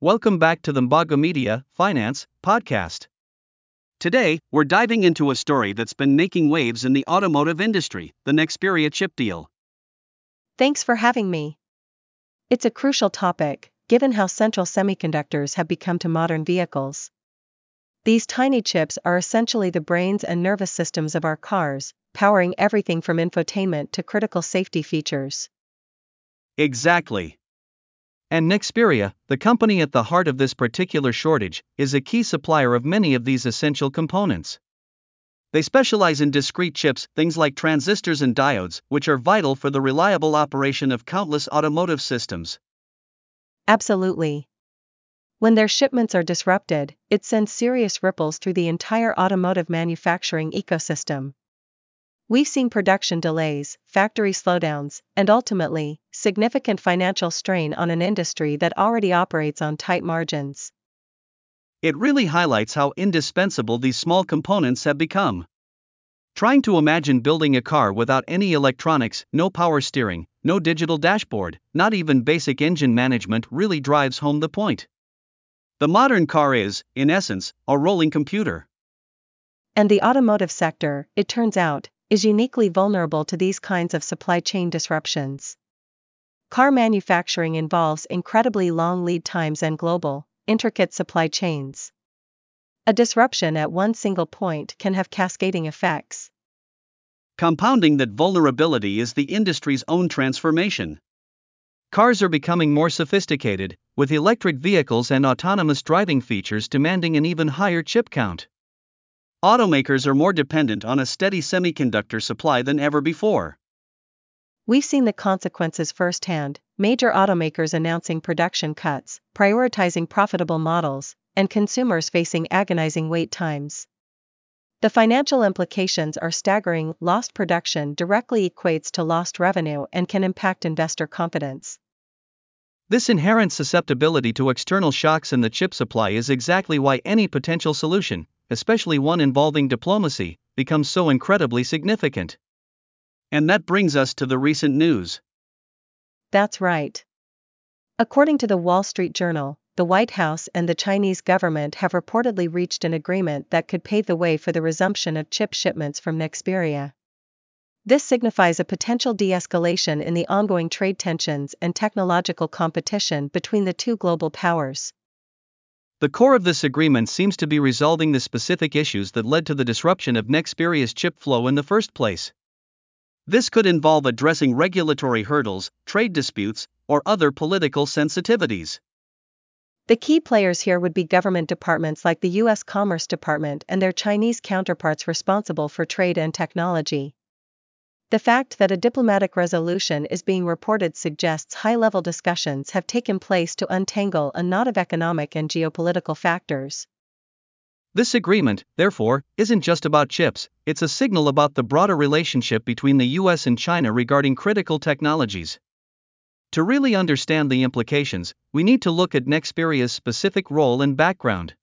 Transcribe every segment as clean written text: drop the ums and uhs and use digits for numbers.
Welcome back to the Mbago Media Finance Podcast. Today, we're diving into a story that's been making waves in the automotive industry, the Nexperia chip deal. Thanks for having me. It's a crucial topic, given how central semiconductors have become to modern vehicles. These tiny chips are essentially the brains and nervous systems of our cars, powering everything from infotainment to critical safety features. Exactly. And Nexperia, the company at the heart of this particular shortage, is a key supplier of many of these essential components. They specialize in discrete chips, things like transistors and diodes, which are vital for the reliable operation of countless automotive systems. Absolutely. When their shipments are disrupted, it sends serious ripples through the entire automotive manufacturing ecosystem. We've seen production delays, factory slowdowns, and ultimately, significant financial strain on an industry that already operates on tight margins. It really highlights how indispensable these small components have become. Trying to imagine building a car without any electronics, no power steering, no digital dashboard, not even basic engine management really drives home the point. The modern car is, in essence, a rolling computer. And the automotive sector, it turns out, is uniquely vulnerable to these kinds of supply chain disruptions. Car manufacturing involves incredibly long lead times and global, intricate supply chains. A disruption at one single point can have cascading effects. Compounding that vulnerability is the industry's own transformation. Cars are becoming more sophisticated, with electric vehicles and autonomous driving features demanding an even higher chip count. Automakers are more dependent on a steady semiconductor supply than ever before. We've seen the consequences firsthand, major automakers announcing production cuts, prioritizing profitable models, and consumers facing agonizing wait times. The financial implications are staggering. Lost production directly equates to lost revenue and can impact investor confidence. This inherent susceptibility to external shocks in the chip supply is exactly why any potential solution, especially one involving diplomacy, becomes so incredibly significant. And that brings us to the recent news. That's right. According to the Wall Street Journal, the White House and the Chinese government have reportedly reached an agreement that could pave the way for the resumption of chip shipments from Nexperia. This signifies a potential de-escalation in the ongoing trade tensions and technological competition between the two global powers. The core of this agreement seems to be resolving the specific issues that led to the disruption of Nexperia's chip flow in the first place. This could involve addressing regulatory hurdles, trade disputes, or other political sensitivities. The key players here would be government departments like the U.S. Commerce Department and their Chinese counterparts responsible for trade and technology. The fact that a diplomatic resolution is being reported suggests high-level discussions have taken place to untangle a knot of economic and geopolitical factors. This agreement, therefore, isn't just about chips, it's a signal about the broader relationship between the US and China regarding critical technologies. To really understand the implications, we need to look at Nexperia's specific role and background.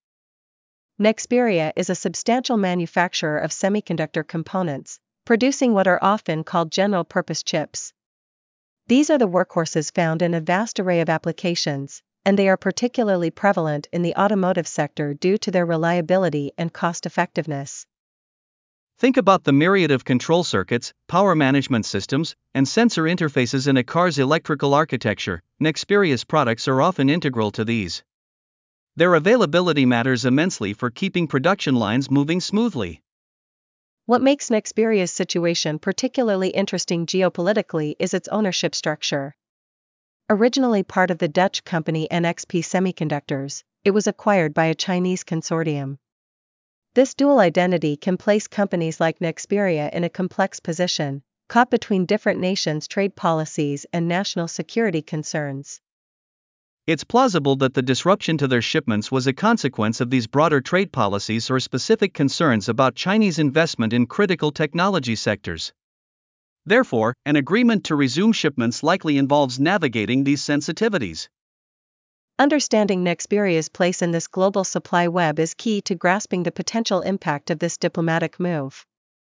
Nexperia is a substantial manufacturer of semiconductor components, producing what are often called general-purpose chips. These are the workhorses found in a vast array of applications, and they are particularly prevalent in the automotive sector due to their reliability and cost-effectiveness. Think about the myriad of control circuits, power management systems, and sensor interfaces in a car's electrical architecture. Nexperia's products are often integral to these. Their availability matters immensely for keeping production lines moving smoothly. What makes Nexperia's situation particularly interesting geopolitically is its ownership structure. Originally part of the Dutch company NXP Semiconductors, it was acquired by a Chinese consortium. This dual identity can place companies like Nexperia in a complex position, caught between different nations' trade policies and national security concerns. It's plausible that the disruption to their shipments was a consequence of these broader trade policies or specific concerns about Chinese investment in critical technology sectors. Therefore, an agreement to resume shipments likely involves navigating these sensitivities. Understanding Nexperia's place in this global supply web is key to grasping the potential impact of this diplomatic move.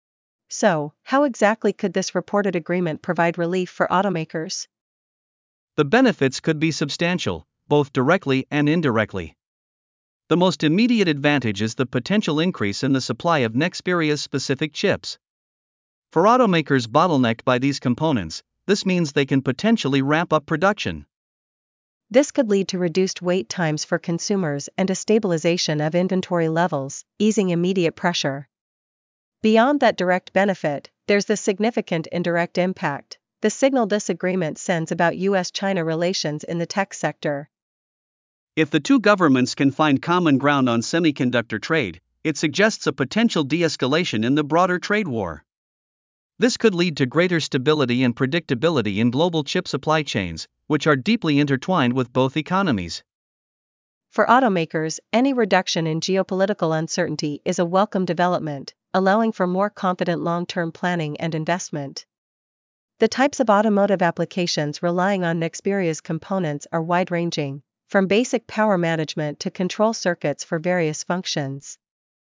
So, how exactly could this reported agreement provide relief for automakers? The benefits could be substantial, both directly and indirectly. The most immediate advantage is the potential increase in the supply of Nexperia's specific chips. For automakers bottlenecked by these components, this means they can potentially ramp up production. This could lead to reduced wait times for consumers and a stabilization of inventory levels, easing immediate pressure. Beyond that direct benefit, there's the significant indirect impact the signal this agreement sends about US-China relations in the tech sector. If the two governments can find common ground on semiconductor trade, it suggests a potential de-escalation in the broader trade war. This could lead to greater stability and predictability in global chip supply chains, which are deeply intertwined with both economies. For automakers, any reduction in geopolitical uncertainty is a welcome development, allowing for more confident long-term planning and investment. The types of automotive applications relying on Nexperia's components are wide-ranging, from basic power management to control circuits for various functions.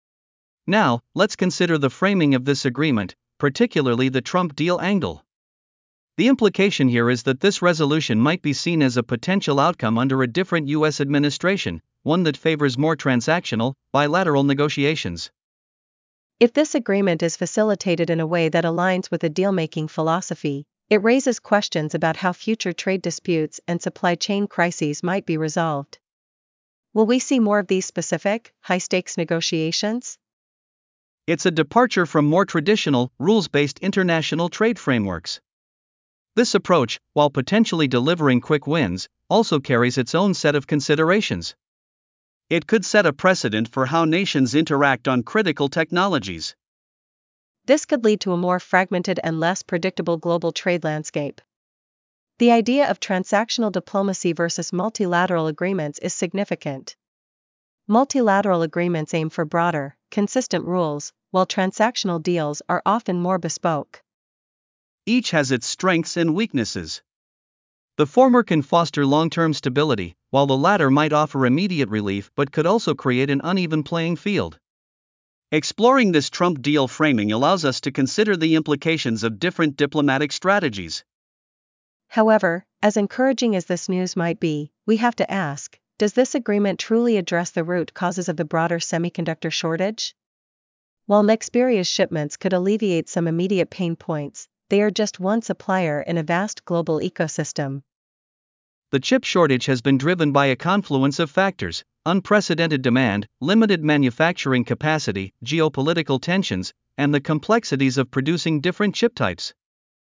Now, let's consider the framing of this agreement, particularly the Trump deal angle. The implication here is that this resolution might be seen as a potential outcome under a different U.S. administration, one that favors more transactional, bilateral negotiations. If this agreement is facilitated in a way that aligns with a deal-making philosophy, it raises questions about how future trade disputes and supply chain crises might be resolved. Will we see more of these specific, high-stakes negotiations? It's a departure from more traditional, rules-based international trade frameworks. This approach, while potentially delivering quick wins, also carries its own set of considerations. It could set a precedent for how nations interact on critical technologies. This could lead to a more fragmented and less predictable global trade landscape. The idea of transactional diplomacy versus multilateral agreements is significant. Multilateral agreements aim for broader, consistent rules, while transactional deals are often more bespoke. Each has its strengths and weaknesses. The former can foster long-term stability, while the latter might offer immediate relief but could also create an uneven playing field. Exploring this Trump deal framing allows us to consider the implications of different diplomatic strategies. However, as encouraging as this news might be, we have to ask, does this agreement truly address the root causes of the broader semiconductor shortage? While Nexperia's shipments could alleviate some immediate pain points, they are just one supplier in a vast global ecosystem. The chip shortage has been driven by a confluence of factors: unprecedented demand, limited manufacturing capacity, geopolitical tensions, and the complexities of producing different chip types.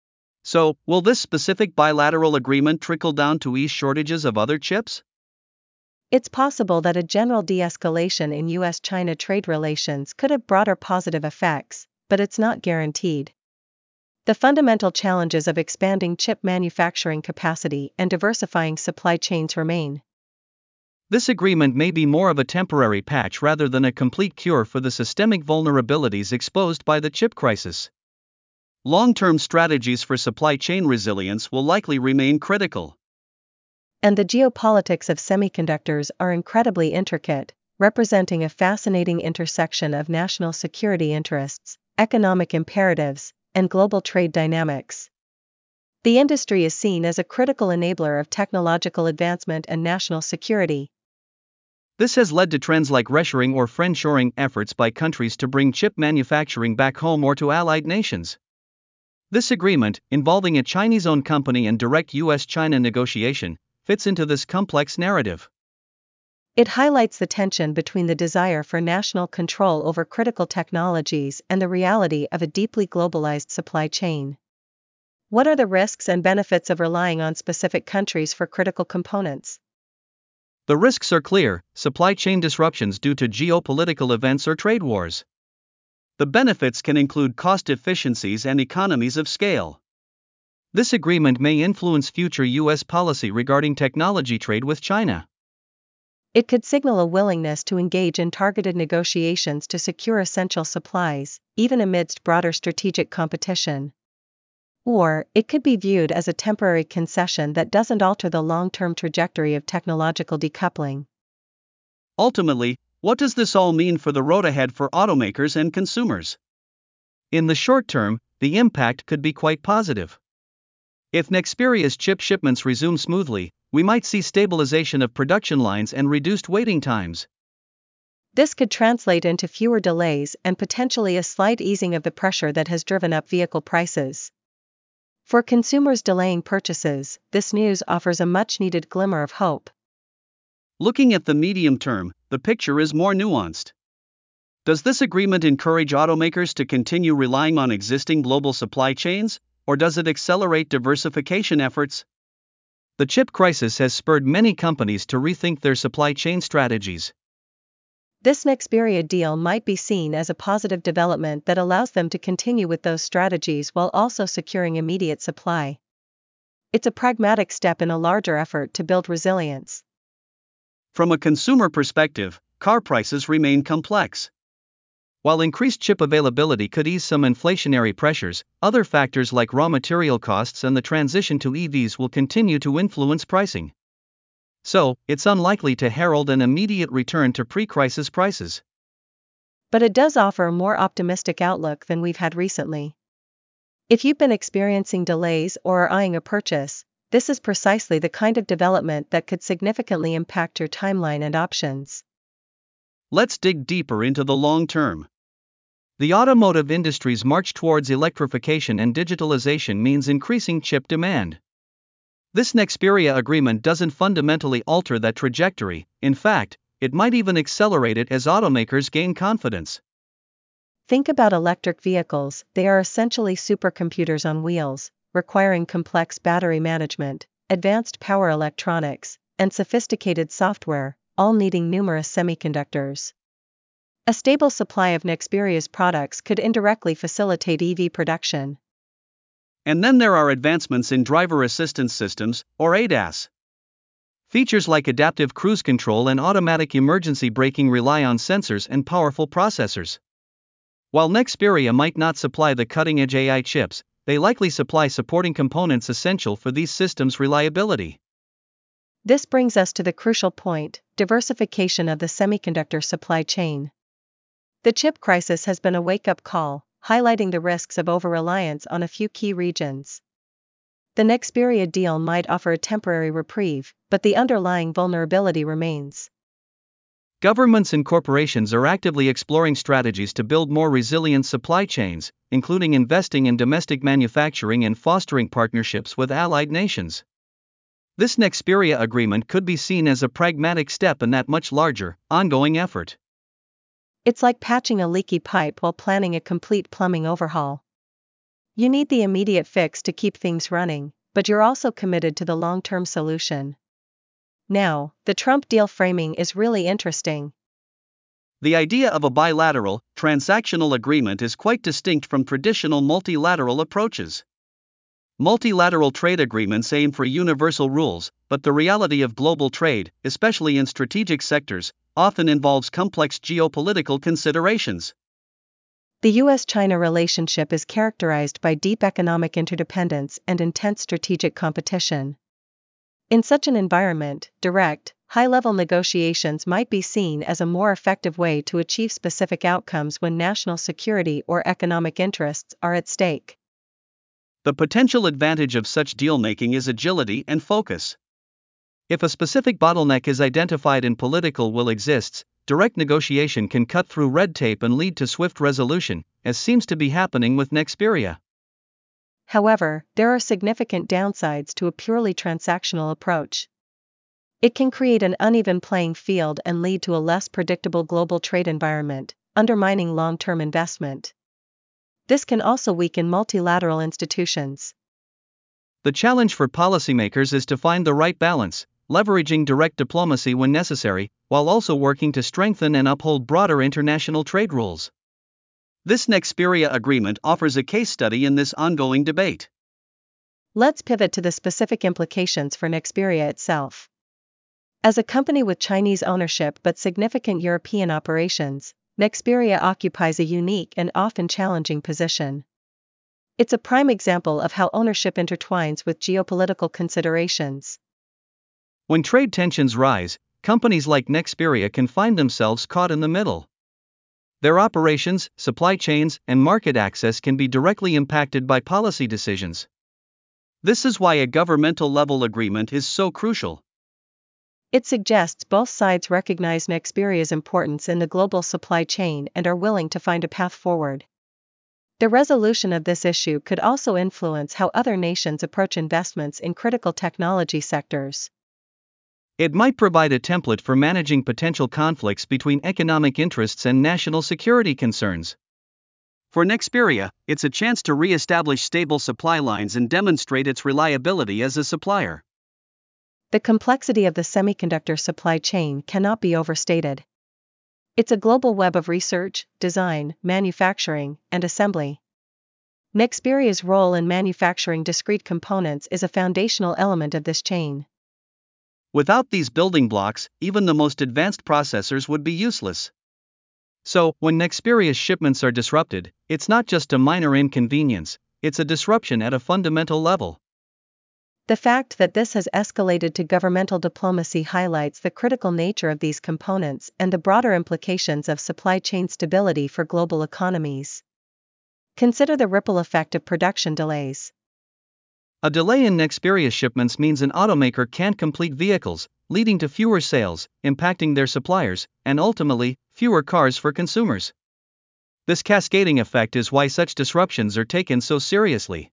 So, will this specific bilateral agreement trickle down to ease shortages of other chips? It's possible that a general de-escalation in US-China trade relations could have broader positive effects, but it's not guaranteed. The fundamental challenges of expanding chip manufacturing capacity and diversifying supply chains remain. This agreement may be more of a temporary patch rather than a complete cure for the systemic vulnerabilities exposed by the chip crisis. Long-term strategies for supply chain resilience will likely remain critical. And the geopolitics of semiconductors are incredibly intricate, representing a fascinating intersection of national security interests, economic imperatives, and global trade dynamics. The industry is seen as a critical enabler of technological advancement and national security. This has led to trends like reshoring or friendshoring efforts by countries to bring chip manufacturing back home or to allied nations. This agreement, involving a Chinese-owned company and direct US-China negotiation, fits into this complex narrative. It highlights the tension between the desire for national control over critical technologies and the reality of a deeply globalized supply chain. What are the risks and benefits of relying on specific countries for critical components? The risks are clear: supply chain disruptions due to geopolitical events or trade wars. The benefits can include cost efficiencies and economies of scale. This agreement may influence future U.S. policy regarding technology trade with China. It could signal a willingness to engage in targeted negotiations to secure essential supplies, even amidst broader strategic competition. Or, it could be viewed as a temporary concession that doesn't alter the long-term trajectory of technological decoupling. Ultimately, what does this all mean for the road ahead for automakers and consumers? In the short term, the impact could be quite positive. If Nexperia's chip shipments resume smoothly, we might see stabilization of production lines and reduced waiting times. This could translate into fewer delays and potentially a slight easing of the pressure that has driven up vehicle prices. For consumers delaying purchases, this news offers a much-needed glimmer of hope. Looking at the medium term, the picture is more nuanced. Does this agreement encourage automakers to continue relying on existing global supply chains, or does it accelerate diversification efforts? The chip crisis has spurred many companies to rethink their supply chain strategies. This Nexperia deal might be seen as a positive development that allows them to continue with those strategies while also securing immediate supply. It's a pragmatic step in a larger effort to build resilience. From a consumer perspective, car prices remain complex. While increased chip availability could ease some inflationary pressures, other factors like raw material costs and the transition to EVs will continue to influence pricing. So, it's unlikely to herald an immediate return to pre-crisis prices. But it does offer a more optimistic outlook than we've had recently. If you've been experiencing delays or are eyeing a purchase, this is precisely the kind of development that could significantly impact your timeline and options. Let's dig deeper into the long term. The automotive industry's march towards electrification and digitalization means increasing chip demand. This Nexperia agreement doesn't fundamentally alter that trajectory. In fact, it might even accelerate it as automakers gain confidence. Think about electric vehicles. They are essentially supercomputers on wheels, requiring complex battery management, advanced power electronics, and sophisticated software, all needing numerous semiconductors. A stable supply of Nexperia's products could indirectly facilitate EV production. And then there are advancements in driver assistance systems, or ADAS. Features like adaptive cruise control and automatic emergency braking rely on sensors and powerful processors. While Nexperia might not supply the cutting-edge AI chips, they likely supply supporting components essential for these systems' reliability. This brings us to the crucial point: diversification of the semiconductor supply chain. The chip crisis has been a wake-up call, highlighting the risks of over-reliance on a few key regions. The Nexperia deal might offer a temporary reprieve, but the underlying vulnerability remains. Governments and corporations are actively exploring strategies to build more resilient supply chains, including investing in domestic manufacturing and fostering partnerships with allied nations. This Nexperia agreement could be seen as a pragmatic step in that much larger, ongoing effort. It's like patching a leaky pipe while planning a complete plumbing overhaul. You need the immediate fix to keep things running, but you're also committed to the long-term solution. Now, the Trump deal framing is really interesting. The idea of a bilateral, transactional agreement is quite distinct from traditional multilateral approaches. Multilateral trade agreements aim for universal rules, but the reality of global trade, especially in strategic sectors, often involves complex geopolitical considerations. The US-China relationship is characterized by deep economic interdependence and intense strategic competition. In such an environment, direct, high-level negotiations might be seen as a more effective way to achieve specific outcomes when national security or economic interests are at stake. The potential advantage of such deal-making is agility and focus. If a specific bottleneck is identified and political will exists, direct negotiation can cut through red tape and lead to swift resolution, as seems to be happening with Nexperia. However, there are significant downsides to a purely transactional approach. It can create an uneven playing field and lead to a less predictable global trade environment, undermining long-term investment. This can also weaken multilateral institutions. The challenge for policymakers is to find the right balance, leveraging direct diplomacy when necessary, while also working to strengthen and uphold broader international trade rules. This Nexperia agreement offers a case study in this ongoing debate. Let's pivot to the specific implications for Nexperia itself. As a company with Chinese ownership but significant European operations, Nexperia occupies a unique and often challenging position. It's a prime example of how ownership intertwines with geopolitical considerations. When trade tensions rise, companies like Nexperia can find themselves caught in the middle. Their operations, supply chains, and market access can be directly impacted by policy decisions. This is why a governmental level agreement is so crucial. It suggests both sides recognize Nexperia's importance in the global supply chain and are willing to find a path forward. The resolution of this issue could also influence how other nations approach investments in critical technology sectors. It might provide a template for managing potential conflicts between economic interests and national security concerns. For Nexperia, it's a chance to re-establish stable supply lines and demonstrate its reliability as a supplier. The complexity of the semiconductor supply chain cannot be overstated. It's a global web of research, design, manufacturing, and assembly. Nexperia's role in manufacturing discrete components is a foundational element of this chain. Without these building blocks, even the most advanced processors would be useless. So, when Nexperia's shipments are disrupted, it's not just a minor inconvenience, it's a disruption at a fundamental level. The fact that this has escalated to governmental diplomacy highlights the critical nature of these components and the broader implications of supply chain stability for global economies. Consider the ripple effect of production delays. A delay in Nexperia shipments means an automaker can't complete vehicles, leading to fewer sales, impacting their suppliers, and ultimately, fewer cars for consumers. This cascading effect is why such disruptions are taken so seriously.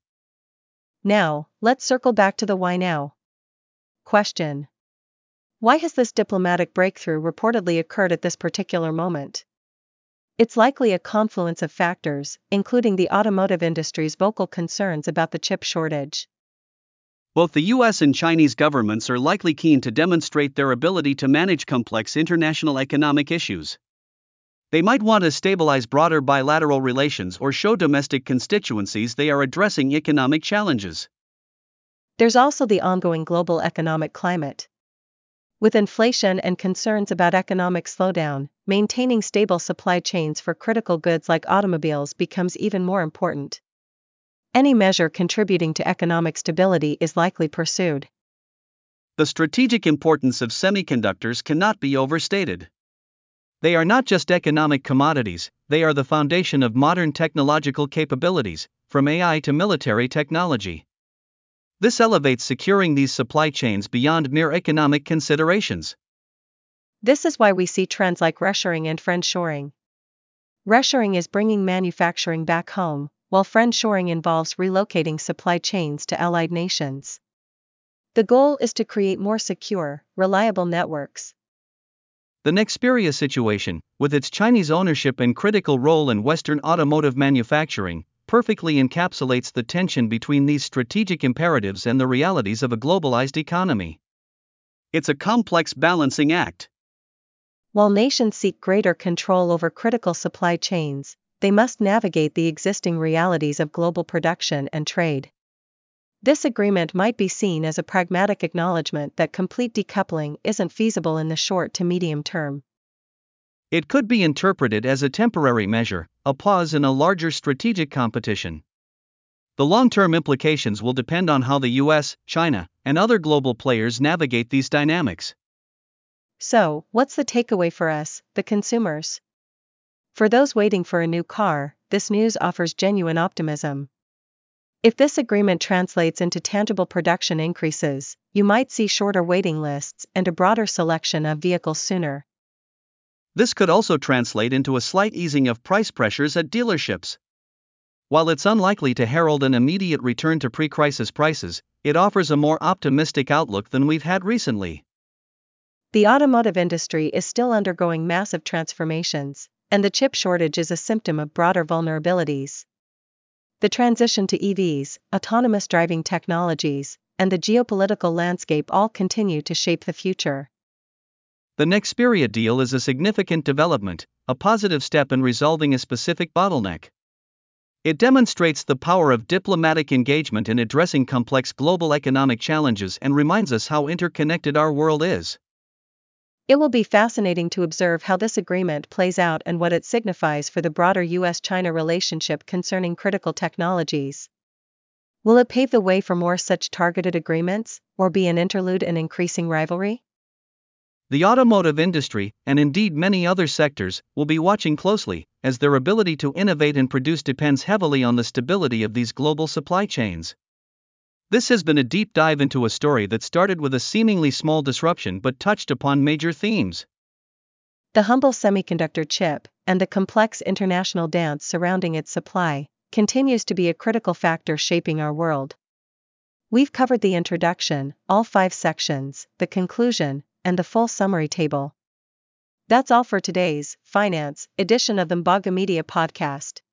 Now, let's circle back to the why now question. Why has this diplomatic breakthrough reportedly occurred at this particular moment? It's likely a confluence of factors, including the automotive industry's vocal concerns about the chip shortage. Both the US and Chinese governments are likely keen to demonstrate their ability to manage complex international economic issues. They might want to stabilize broader bilateral relations or show domestic constituencies they are addressing economic challenges. There's also the ongoing global economic climate. With inflation and concerns about economic slowdown, maintaining stable supply chains for critical goods like automobiles becomes even more important. Any measure contributing to economic stability is likely pursued. The strategic importance of semiconductors cannot be overstated. They are not just economic commodities, they are the foundation of modern technological capabilities, from AI to military technology. This elevates securing these supply chains beyond mere economic considerations. This is why we see trends like reshoring and friendshoring. Reshoring is bringing manufacturing back home, while friendshoring involves relocating supply chains to allied nations. The goal is to create more secure, reliable networks. The Nexperia situation, with its Chinese ownership and critical role in Western automotive manufacturing, perfectly encapsulates the tension between these strategic imperatives and the realities of a globalized economy. It's a complex balancing act. While nations seek greater control over critical supply chains, they must navigate the existing realities of global production and trade. This agreement might be seen as a pragmatic acknowledgement that complete decoupling isn't feasible in the short to medium term. It could be interpreted as a temporary measure, a pause in a larger strategic competition. The long-term implications will depend on how the US, China, and other global players navigate these dynamics. So, what's the takeaway for us, the consumers? For those waiting for a new car, this news offers genuine optimism. If this agreement translates into tangible production increases, you might see shorter waiting lists and a broader selection of vehicles sooner. This could also translate into a slight easing of price pressures at dealerships. While it's unlikely to herald an immediate return to pre-crisis prices, it offers a more optimistic outlook than we've had recently. The automotive industry is still undergoing massive transformations, and the chip shortage is a symptom of broader vulnerabilities. The transition to EVs, autonomous driving technologies, and the geopolitical landscape all continue to shape the future. The Nexperia deal is a significant development, a positive step in resolving a specific bottleneck. It demonstrates the power of diplomatic engagement in addressing complex global economic challenges and reminds us how interconnected our world is. It will be fascinating to observe how this agreement plays out and what it signifies for the broader US-China relationship concerning critical technologies. Will it pave the way for more such targeted agreements, or be an interlude in increasing rivalry? The automotive industry, and indeed many other sectors, will be watching closely, as their ability to innovate and produce depends heavily on the stability of these global supply chains. This has been a deep dive into a story that started with a seemingly small disruption but touched upon major themes. The humble semiconductor chip, and the complex international dance surrounding its supply, continues to be a critical factor shaping our world. We've covered the introduction, all 5 sections, the conclusion, and the full summary table. That's all for today's finance edition of the Mbaga Media Podcast.